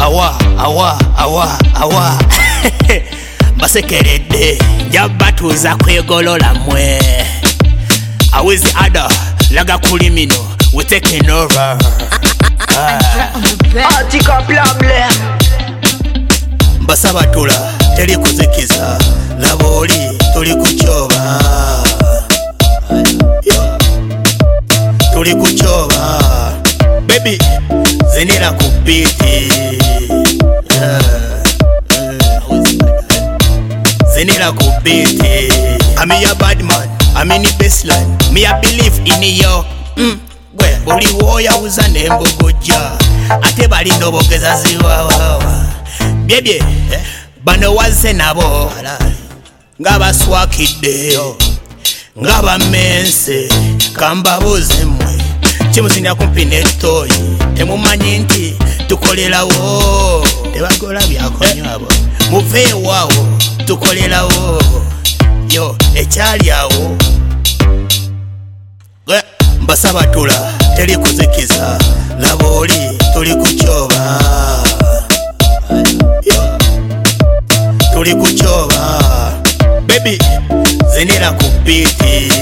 awa basekeredde jabatuza kwegolola mwe awizi ada laga kulimino we taking over Artica problem basabatula teri kuzikiza laboli tuli kuchoba tuli kuchoba baby zinira kupiti zinira kupiti I'm your bad man I'm in the baseline me I believe in you gwe buli woya uza nembogoja ate bali ndobogeza ziwawa bye bano waze nabo ngabaswakidde ngabamense kambabuze mwe kimuzinda kumpi netoyi temumanyi nti tukolerawo tebakola byakonywabo muveewawo tukolerawo yo ekyali awo mbasabatula teri kuzikiza laboli tuli kuchoba tuli kuchoba baby zinira kupiti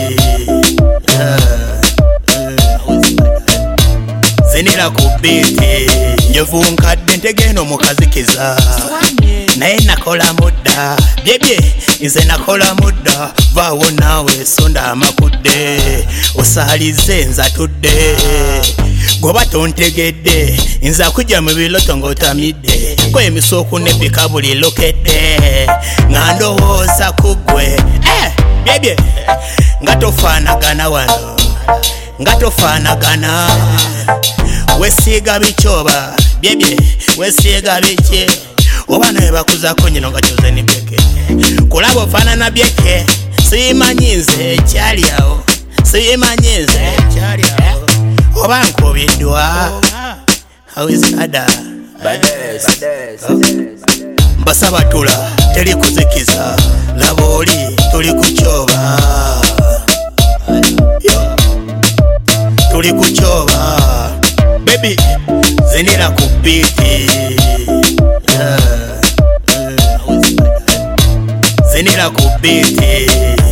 zinira kupiti njovu nkadde ntegeno mukazikiza naye nakola mudda byebye nze nakola mudda vaawo naawe sonda amakudde osalize nzatudde goba tontegedde nze akujja mu biloto ng'otamidde ko emisooku nebbika buli lokedde nga ndowooza ku ggwe byebye nga tofaanagana wano nga tofaanagana wesiiga bichoba byebye wesiiga biki oba nawe bakuzako nyino nga kyoze ni byeke kulaba ofaanana byeke simanyi nze ekyali awo simanyi nze ekyali awo oba nkubiddwa awizada mbasabatula teri kuzikiza laboli tuli kuchoba tuli kuchoba baby zinira kupiti zinira kupiti